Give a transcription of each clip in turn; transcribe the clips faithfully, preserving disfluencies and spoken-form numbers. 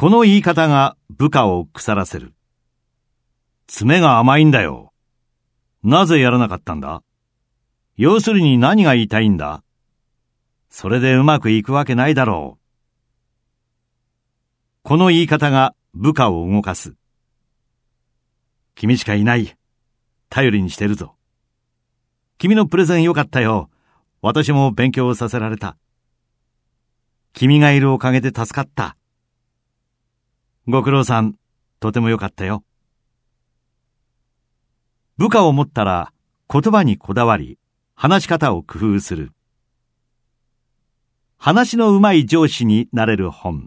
この言い方が部下を腐らせる。詰めが甘いんだよ。なぜやらなかったんだ？要するに何が言いたいんだ？それでうまくいくわけないだろう。この言い方が部下を動かす。君しかいない。頼りにしてるぞ。君のプレゼンよかったよ。私も勉強させられた。君がいるおかげで助かった。ご苦労さん、とてもよかったよ。部下を持ったら言葉にこだわり、話し方を工夫する。話のうまい上司になれる本。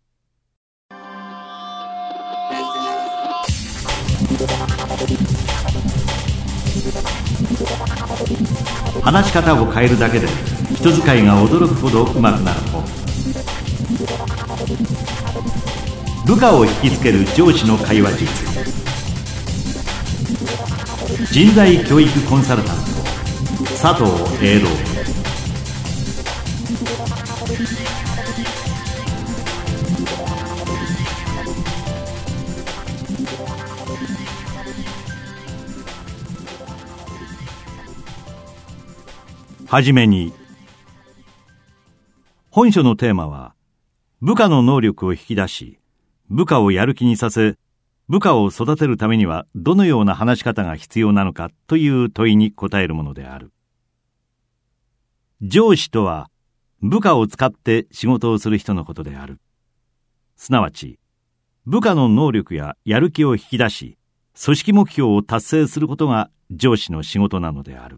話し方を変えるだけで人使いが驚くほどうまくなる本。部下を引きつける上司の会話術。人材教育コンサルタント佐藤栄郎。はじめに、本書のテーマは部下の能力を引き出し、部下をやる気にさせ、部下を育てるためにはどのような話し方が必要なのかという問いに答えるものである。上司とは部下を使って仕事をする人のことである。すなわち部下の能力ややる気を引き出し、組織目標を達成することが上司の仕事なのである。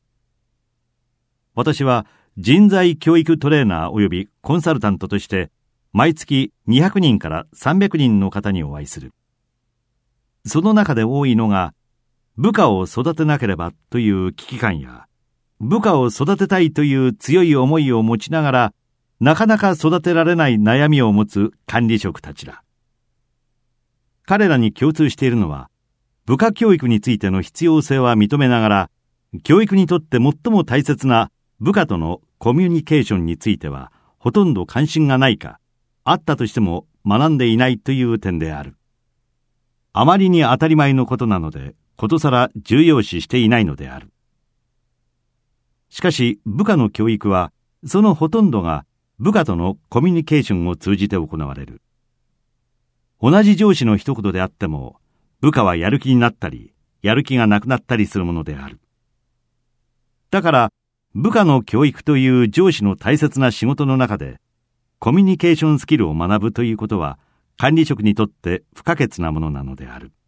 私は人材教育トレーナー及びコンサルタントとして毎月にひゃくにんからさんびゃくにんの方にお会いする。その中で多いのが部下を育てなければという危機感や部下を育てたいという強い思いを持ちながらなかなか育てられない悩みを持つ管理職たちだ。彼らに共通しているのは部下教育についての必要性は認めながら教育にとって最も大切な部下とのコミュニケーションについてはほとんど関心がないか、あったとしても学んでいないという点である。あまりに当たり前のことなので、ことさら重要視していないのである。しかし部下の教育は、そのほとんどが部下とのコミュニケーションを通じて行われる。同じ上司の一言であっても、部下はやる気になったり、やる気がなくなったりするものである。だから、部下の教育という上司の大切な仕事の中で、コミュニケーションスキルを学ぶということは、管理職にとって不可欠なものなのである。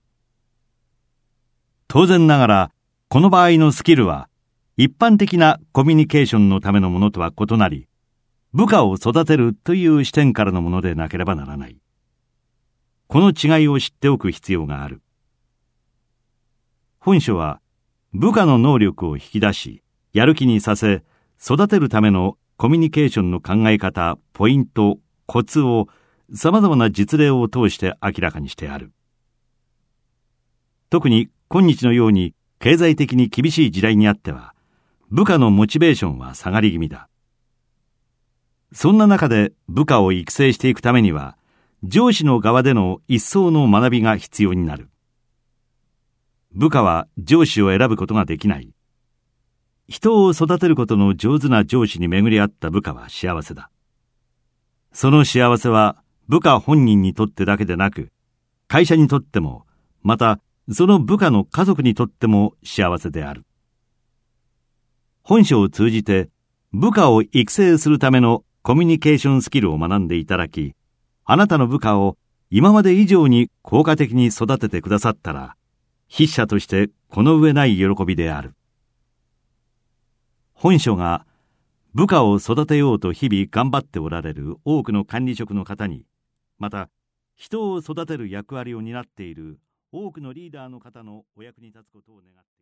当然ながら、この場合のスキルは、一般的なコミュニケーションのためのものとは異なり、部下を育てるという視点からのものでなければならない。この違いを知っておく必要がある。本書は、部下の能力を引き出し、やる気にさせ、育てるためのコミュニケーションの考え方、ポイント、コツを様々な実例を通して明らかにしてある。特に今日のように経済的に厳しい時代にあっては、部下のモチベーションは下がり気味だ。そんな中で部下を育成していくためには、上司の側での一層の学びが必要になる。部下は上司を選ぶことができない。人を育てることの上手な上司に巡り合った部下は幸せだ。その幸せは部下本人にとってだけでなく、会社にとっても、またその部下の家族にとっても幸せである。本書を通じて部下を育成するためのコミュニケーションスキルを学んでいただき、あなたの部下を今まで以上に効果的に育ててくださったら、筆者としてこの上ない喜びである。本書が部下を育てようと日々頑張っておられる多くの管理職の方に、また人を育てる役割を担っている多くのリーダーの方のお役に立つことを願って